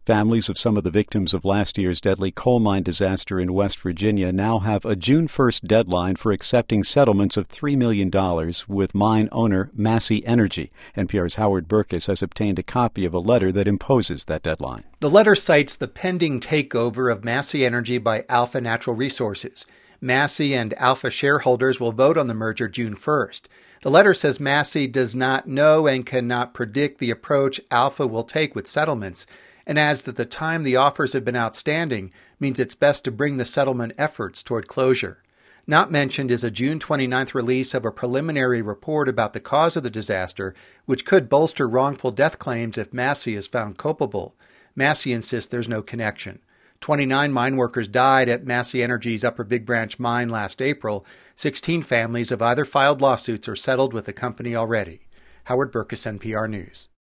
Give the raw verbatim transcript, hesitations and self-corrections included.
Families of some of the victims of last year's deadly coal mine disaster in West Virginia now have a June first deadline for accepting settlements of three million dollars with mine owner Massey Energy. N P R's Howard Burkus has obtained a copy of a letter that imposes that deadline. The letter cites the pending takeover of Massey Energy by Alpha Natural Resources. Massey and Alpha shareholders will vote on the merger June first. The letter says Massey does not know and cannot predict the approach Alpha will take with settlements, and adds that the time the offers have been outstanding means it's best to bring the settlement efforts toward closure. Not mentioned is a June twenty-ninth release of a preliminary report about the cause of the disaster, which could bolster wrongful death claims if Massey is found culpable. Massey insists there's no connection. twenty-nine mine workers died at Massey Energy's Upper Big Branch mine last April. sixteen families have either filed lawsuits or settled with the company already. Howard Burkus, N P R News.